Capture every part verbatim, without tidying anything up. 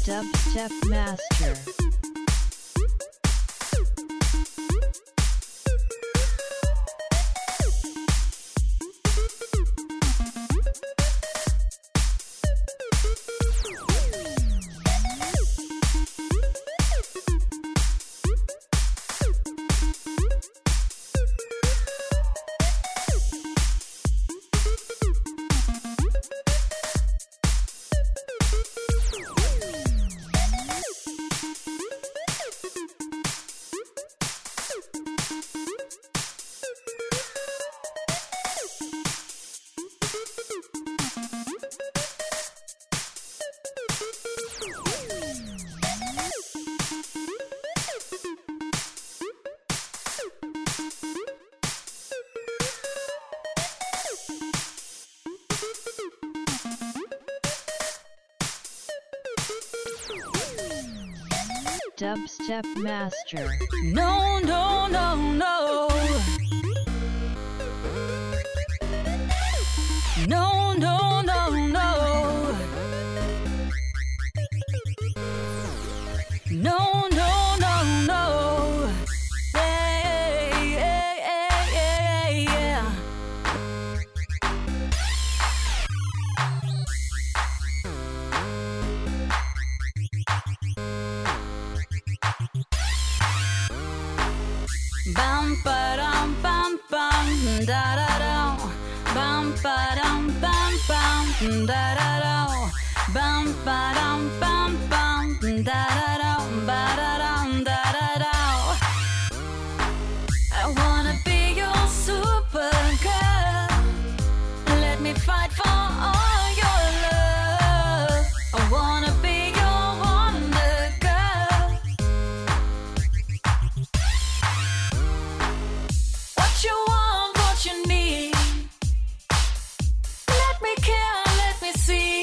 Dubstep Master. Dubstep Master. No, no, no, no. No, no, no, no. No, no, no, no. Hey, hey, hey, hey, yeah. Bam ba dum bam bam da da da. Bam ba dum bam bam da da da. Bam ba dum bam bam da da da ba da dum da da da. I wanna be your supergirl. Let me fight for all your love. I wanna be your wonder girl. What you want, what you need. Let me care, let me see.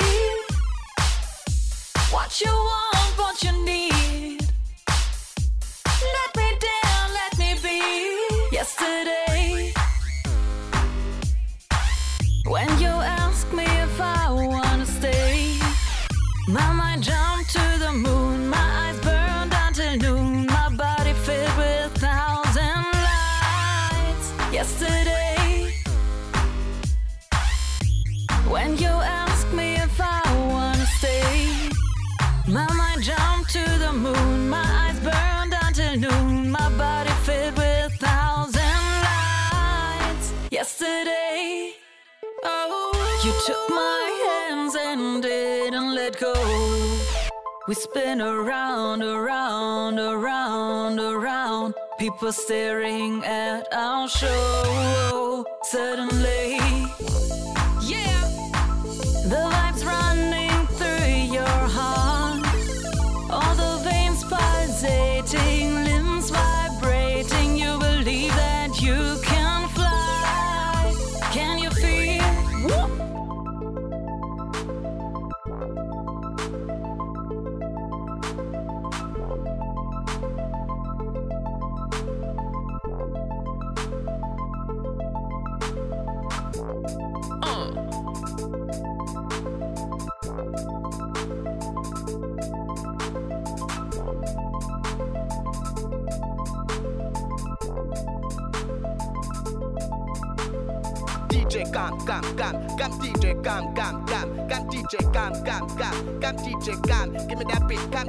What you want, what you need. Let me dare, let me be. Yesterday, when you ask me if I wanna stay, my mind jumped to the moon. My eyes burned until noon. My body filled with thousand lights. Yesterday, when you ask me if I wanna stay, my mind jumped to the moon. My eyes burned until noon. My body filled with thousand lights. Yesterday, oh, you took my hands and didn't let go. We spin around, around, around, around. People staring at our show. Suddenly, yeah, the vibes running through your heart. All the veins pulsating, limbs vibrating. You believe that you can fly. Can you feel? Woo! D J Gam Gam Gam Gam D J Gam Gam Gam Gam D J Gam Gam Gam Gam D J Gam. Give me that beat, Gam.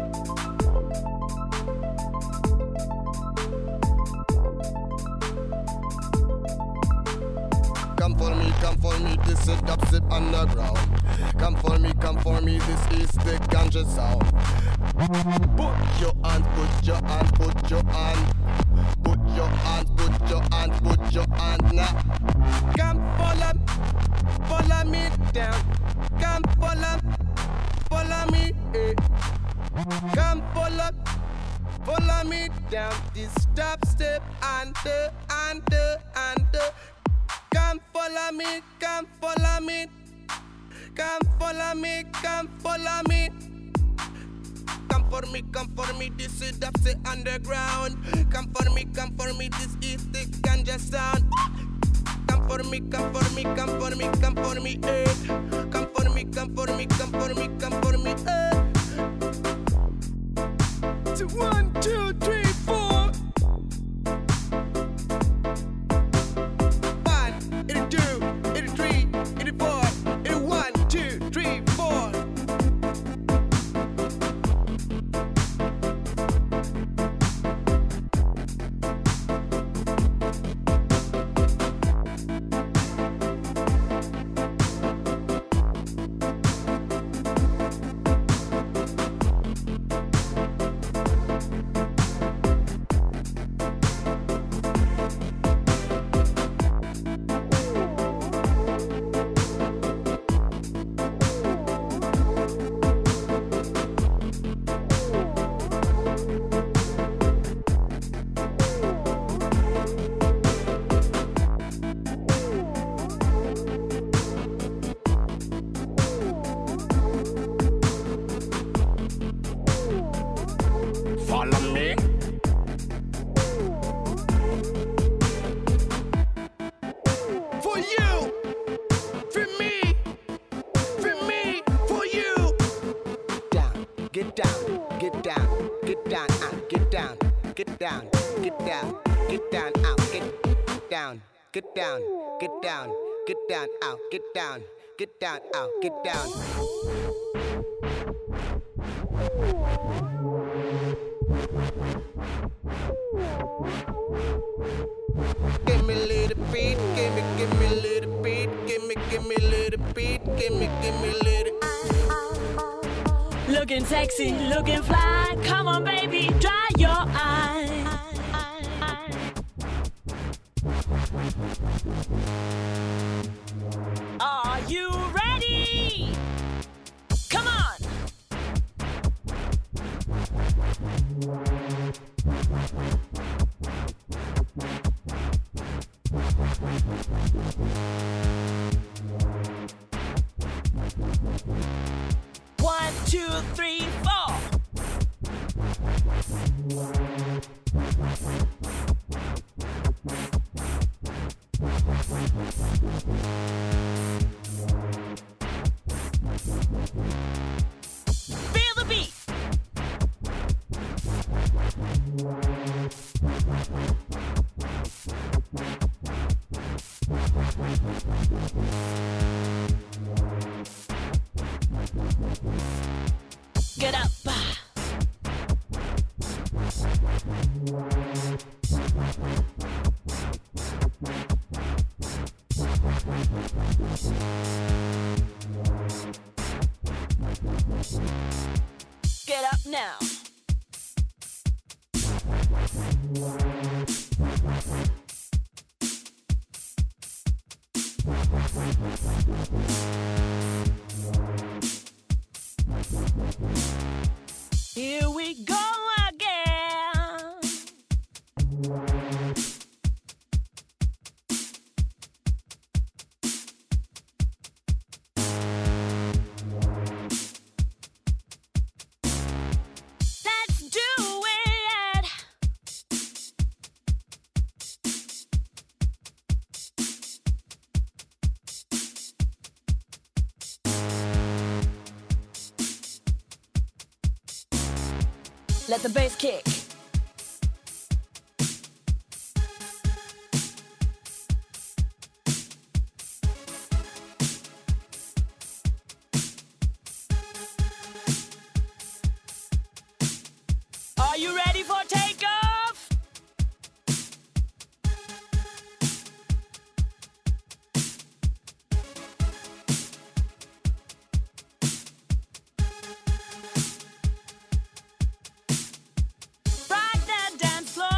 Come for me, come for me, this is dubstep underground. Come for me, come for me, this is the ganja sound. Put your hand, put your hand, put your hand. Put your hand, put your hand, put your hand now. Come follow, follow me down. Come follow, follow me, eh. Come follow, follow me down. This dubstep under, under, under. Come follow me, come follow me. Come follow me, come follow me. Come for me, come for me, this is dubstep underground. Come for me, come for me, this is the ganja sound. Come for me, come for me, come for me, come for me, eh. Come for me, come for me, come for me, come for me, eh. It's a one, two, three, four. One, eighty two, eighty three, eighty four, eighty one, two, three, four. Follow me. For you, for me, for me, for you. Down, get down, get down, get down, out, get down, get down, get down, get down, out, get down, get down, get down, get down, out, get down, get down, out, get down. Give me a little beat, give me, give me a little beat, give me, give me a little beat, give me, give me a little. Looking sexy, looking fly. Come on, baby, dry your eyes. Are you ready? Come on. One, two, three, four. Feel the beat. Get up. Get up now. Here we go again. Let's do it. Let the bass kick. Are you ready for takeoff? Rock that dance floor.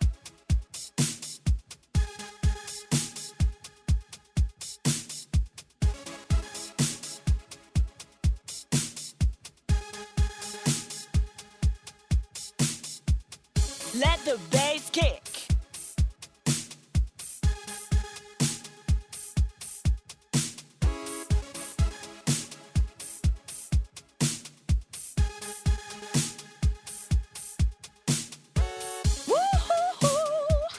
Let the bass kick. Woo-hoo-hoo.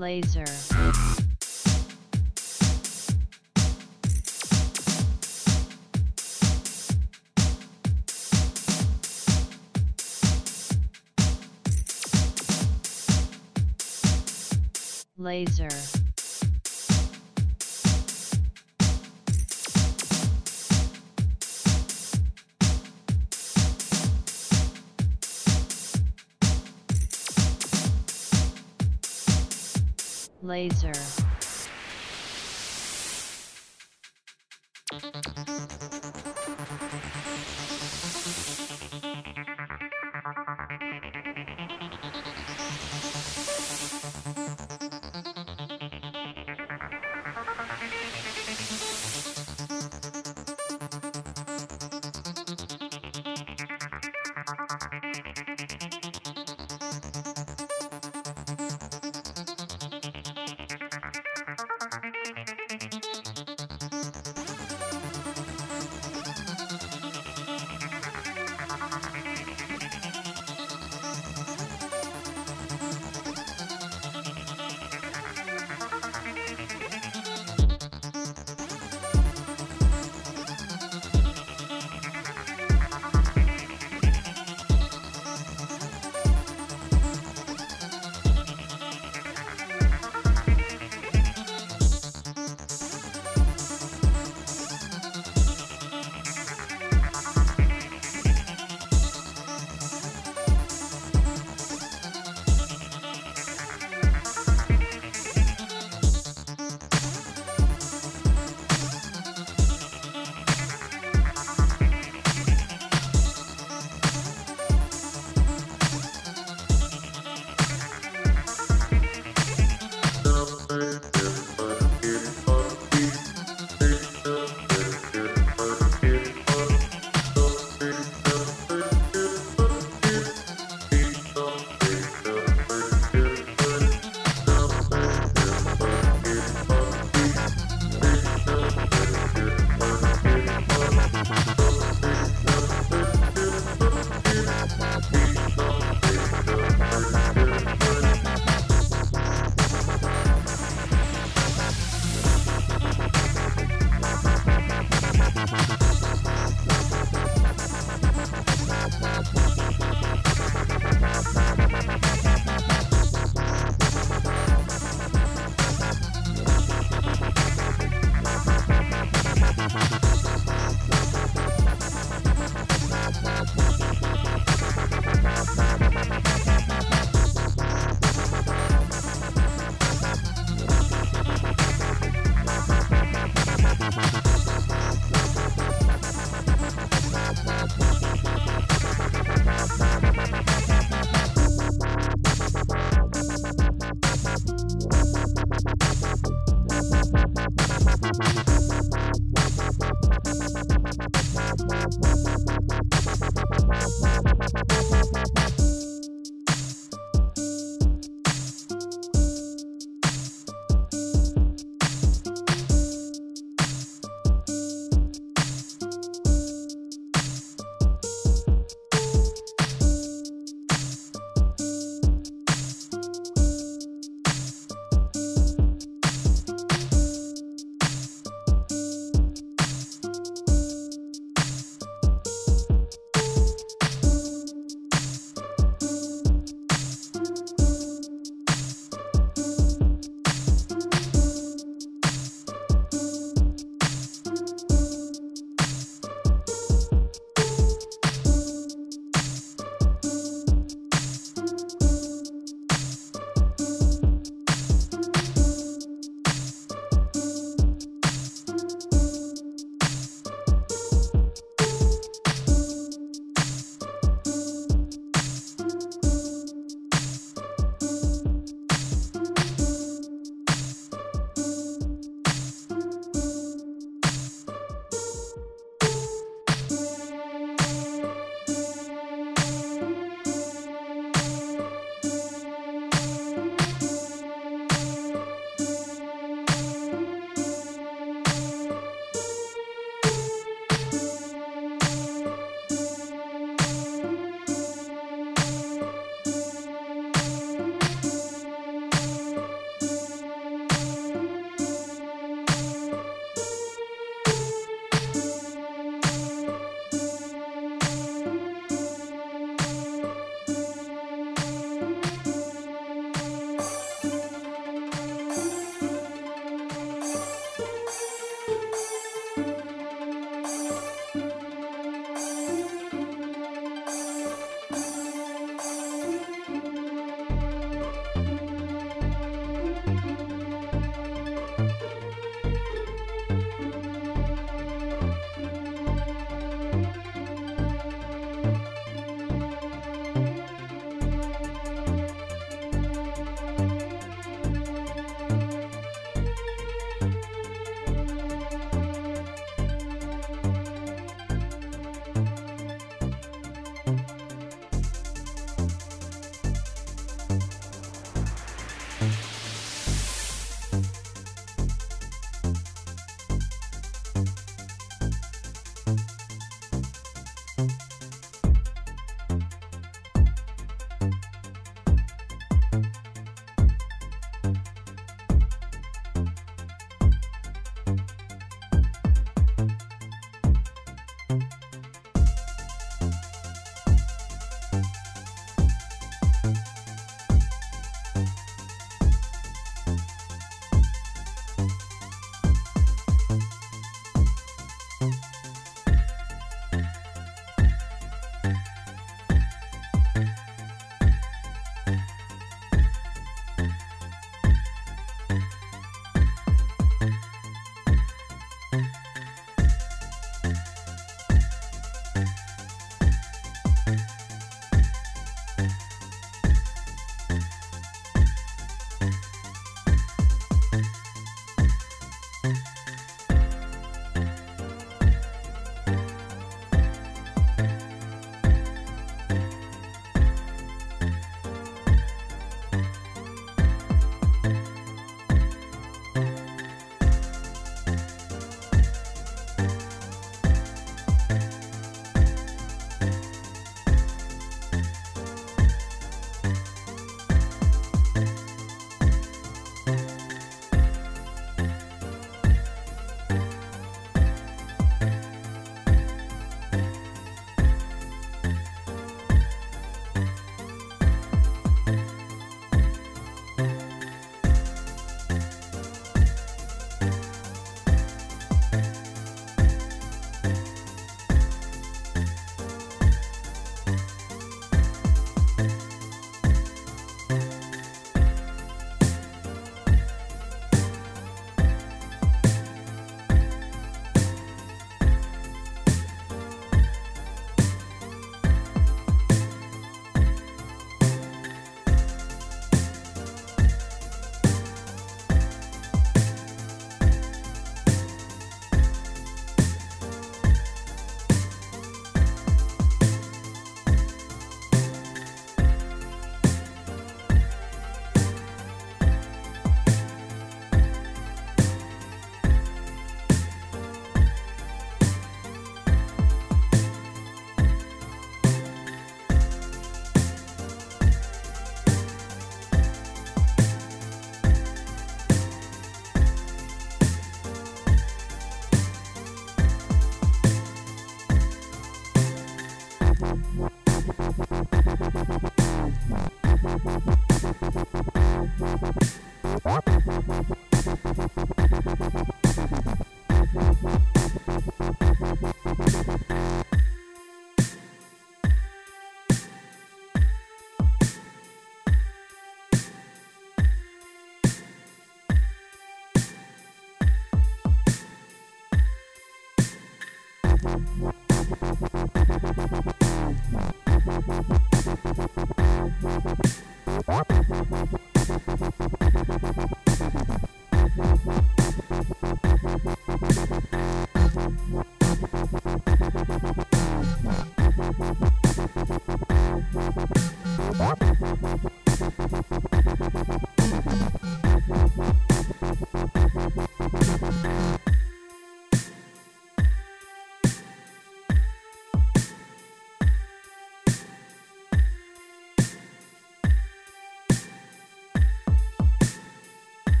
Laser. Laser. Laser.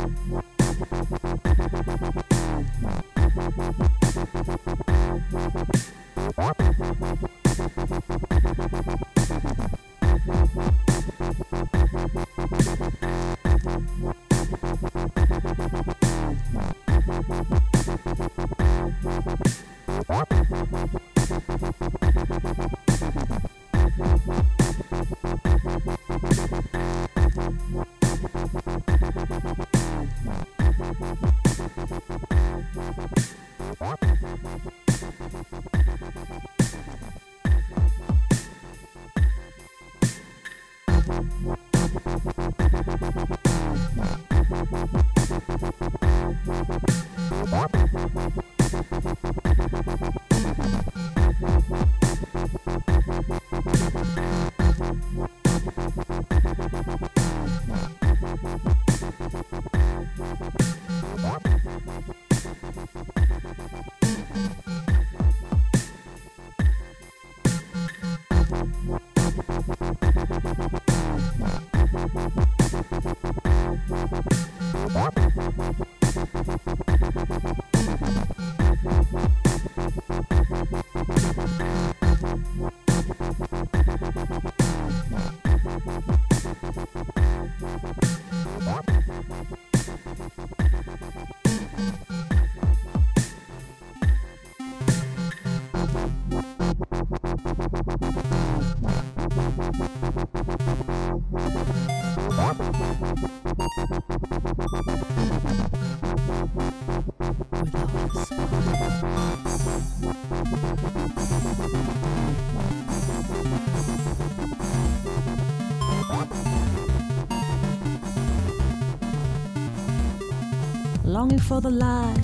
Longing for the light.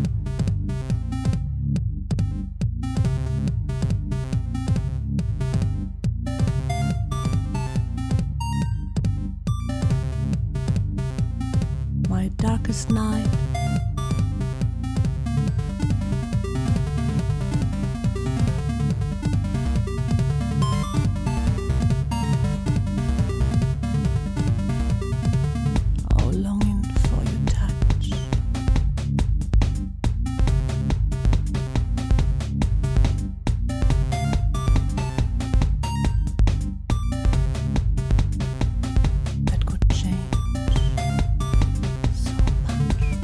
My darkest night. Oh, longing for your touch. That could change so much.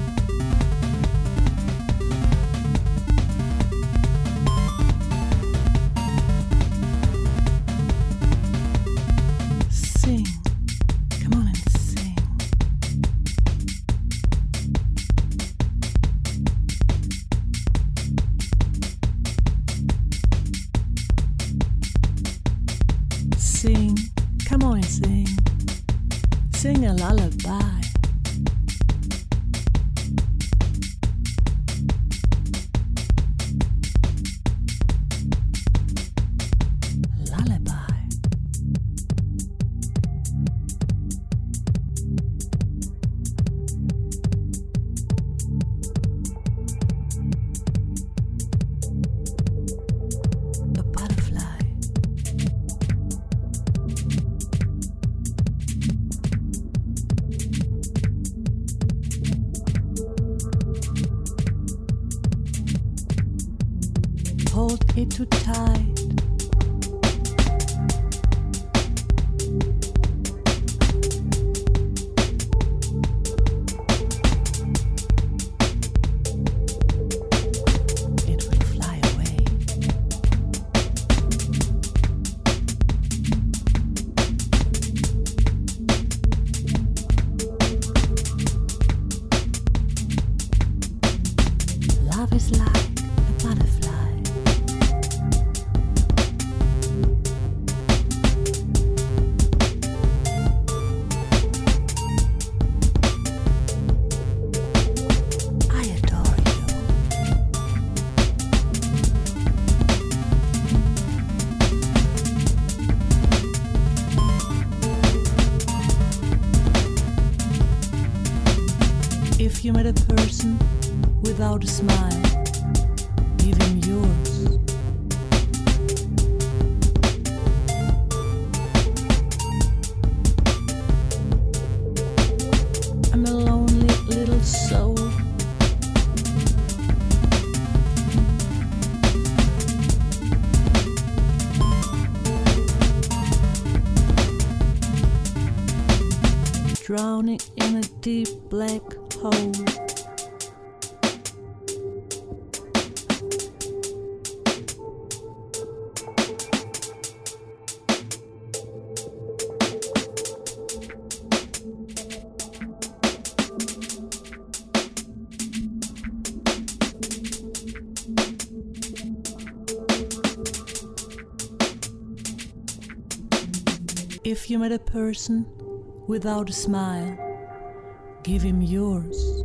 Sing, come on and sing. Sing, come on and sing. Sing a lullaby. Lullaby. A butterfly. Hold it too tight. It will fly away. Love is like a butterfly. I adore you. If you met a person without a smile, give him yours. I'm a lonely drowning in a deep black hole. If you met a person without a smile, give him yours.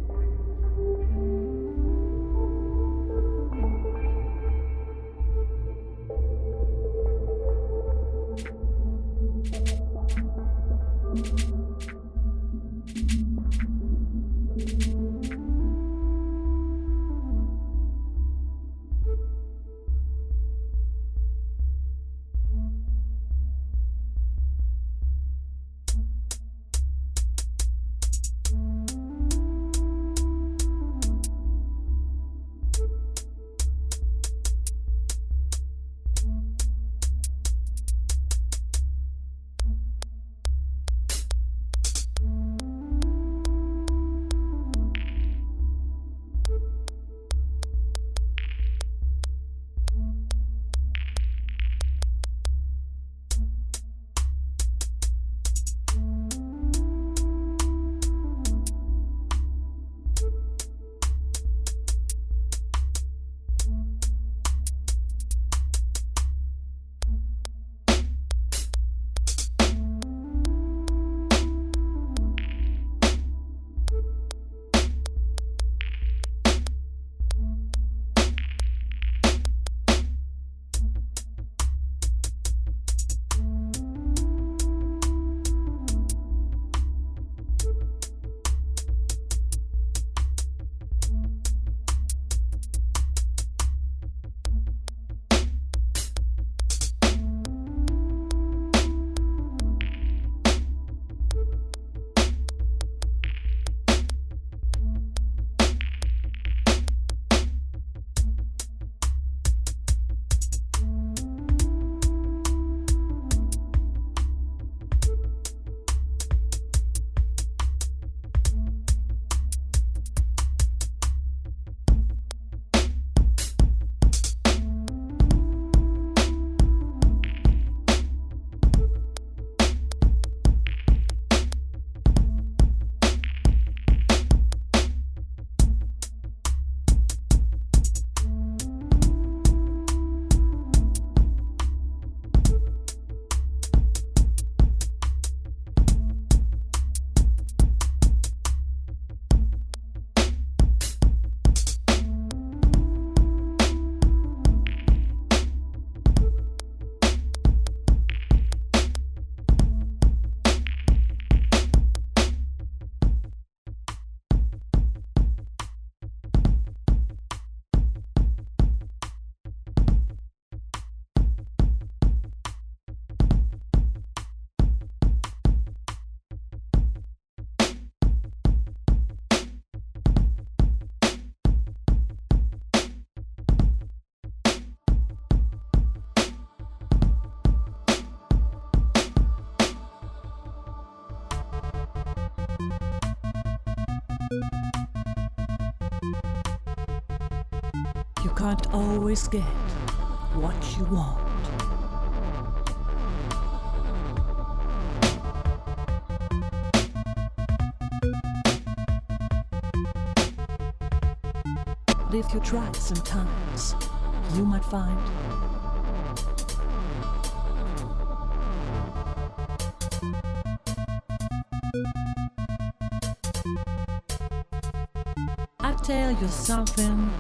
You can't always get what you want. But if you try sometimes, you might find I tell you something.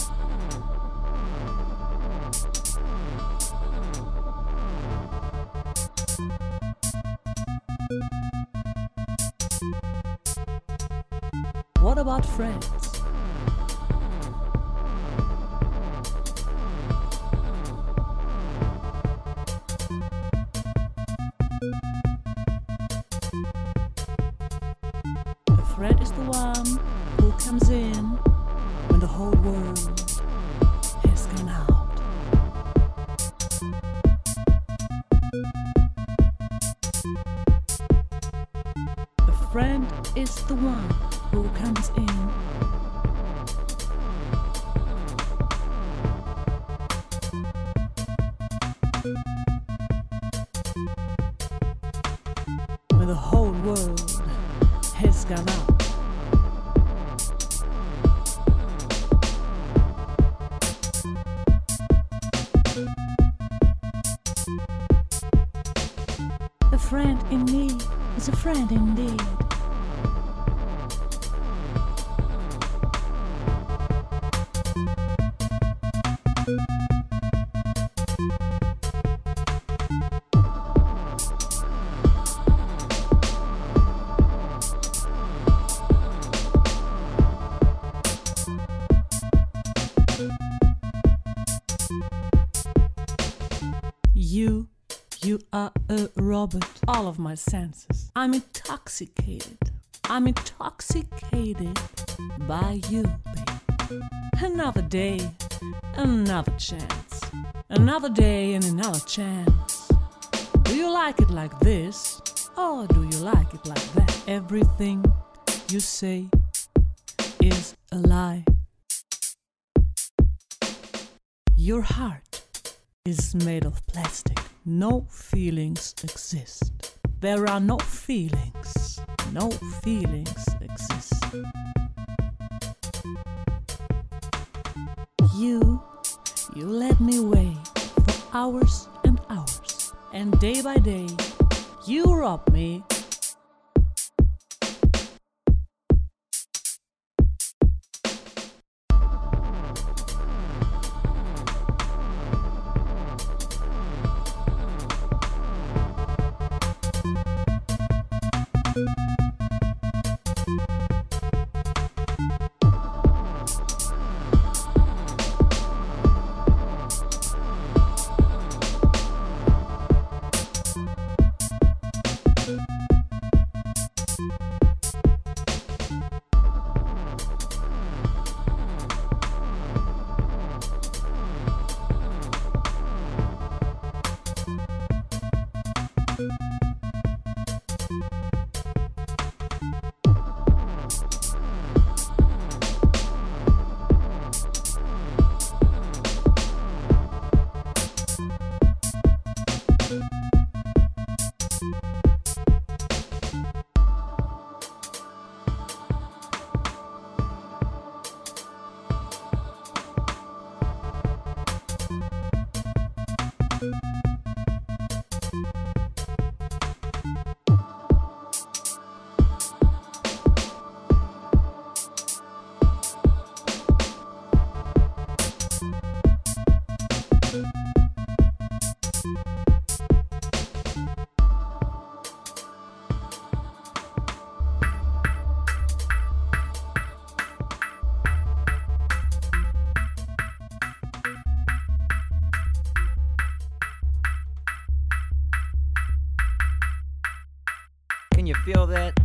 What about friends? A friend is the one who comes in when the whole world has gone out. A friend is the one who comes in when the whole world has gone up. A friend in need is a friend indeed. You, you are a robot, all of my senses. I'm intoxicated. I'm intoxicated by you, babe. Another day, another chance. Another day and another chance. Do you like it like this? Or do you like it like that? Everything you say is a lie. Your heart is made of plastic. No feelings exist. There are no feelings. No feelings exist. You, you let me wait for hours and hours. And day by day, you rob me. Can you feel that?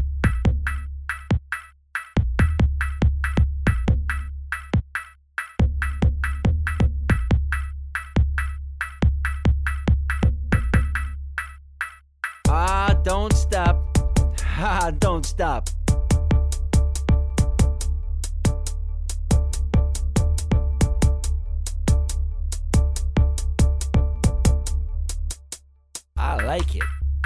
Ah, don't stop. Ah, don't stop. I like it.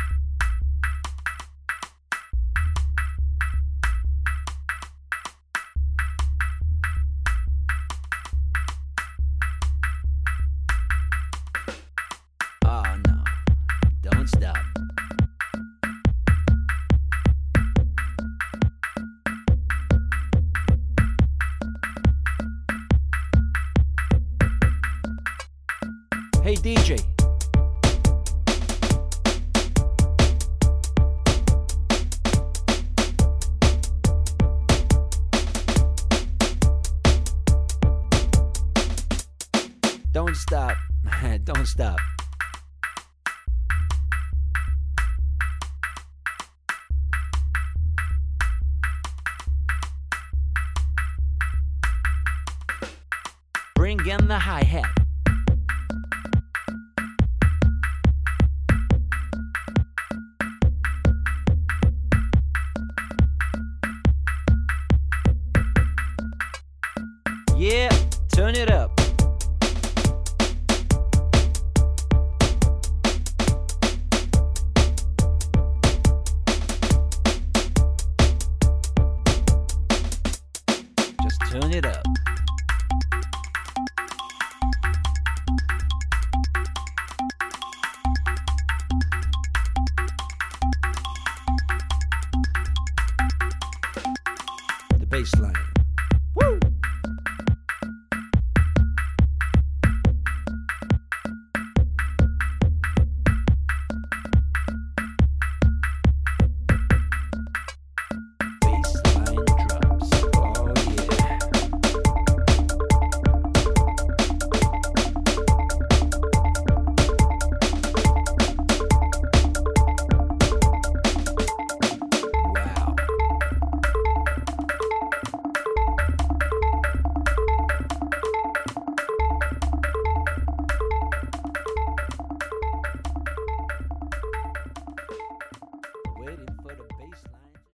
Oh no, don't stop. Hey D J. Don't stop. Don't stop. Bring in the hi-hat. turn it up. Just turn it up. The bass line.